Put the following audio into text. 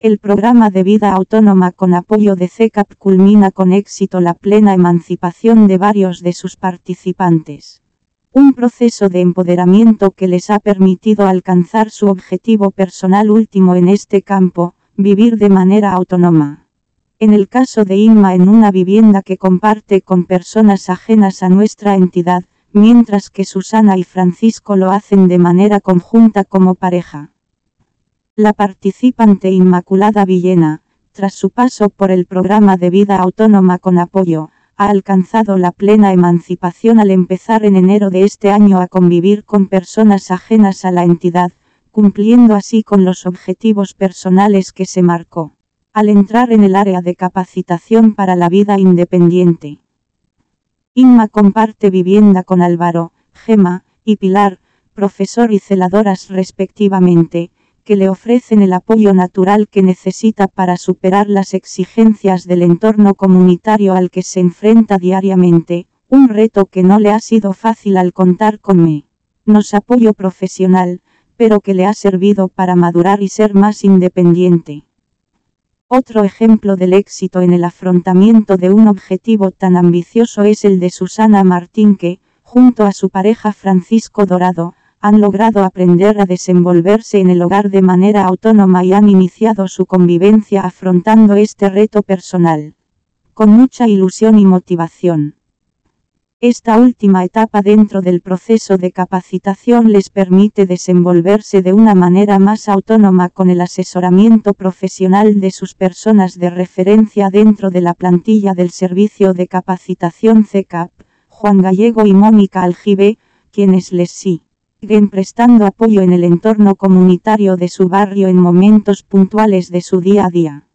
El programa de vida autónoma con apoyo de CECAP culmina con éxito la plena emancipación de varios de sus participantes. Un proceso de empoderamiento que les ha permitido alcanzar su objetivo personal último en este campo, vivir de manera autónoma. En el caso de Inma, en una vivienda que comparte con personas ajenas a nuestra entidad, mientras que Susana y Francisco lo hacen de manera conjunta como pareja. La participante Inmaculada Villena, tras su paso por el programa de vida autónoma con apoyo, ha alcanzado la plena emancipación al empezar en enero de este año a convivir con personas ajenas a la entidad, cumpliendo así con los objetivos personales que se marcó, al entrar en el área de capacitación para la vida independiente. Inma comparte vivienda con Álvaro, Gema y Pilar, profesor y celadoras respectivamente, que le ofrecen el apoyo natural que necesita para superar las exigencias del entorno comunitario al que se enfrenta diariamente, un reto que no le ha sido fácil al contar con menos apoyo profesional, pero que le ha servido para madurar y ser más independiente. Otro ejemplo del éxito en el afrontamiento de un objetivo tan ambicioso es el de Susana Martín, que, junto a su pareja Francisco Dorado, han logrado aprender a desenvolverse en el hogar de manera autónoma y han iniciado su convivencia afrontando este reto personal con mucha ilusión y motivación. Esta última etapa dentro del proceso de capacitación les permite desenvolverse de una manera más autónoma con el asesoramiento profesional de sus personas de referencia dentro de la plantilla del Servicio de Capacitación CECAP, Juan Gallego y Mónica Aljibe, quienes les siguen prestando apoyo en el entorno comunitario de su barrio en momentos puntuales de su día a día.